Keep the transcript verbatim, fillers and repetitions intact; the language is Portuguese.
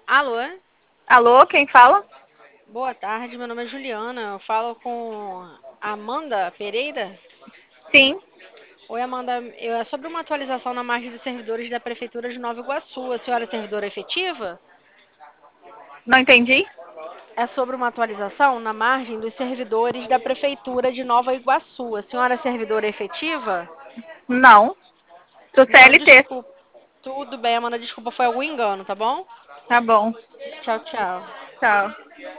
Alô? Alô, quem fala? Boa tarde, meu nome é Juliana. Eu falo com a Amanda Pereira. Sim, Oi, Amanda. Eu- É sobre uma atualização na margem dos servidores da Prefeitura de Nova Iguaçu. A senhora é servidora efetiva? não entendi. É sobre uma atualização na margem dos servidores da Prefeitura de Nova Iguaçu. A senhora é servidora efetiva? Não, sou Então, C L T. desculpa. Tudo bem, Amanda. Desculpa, foi algum engano, tá bom? Tá bom, Tchau, tchau. tchau.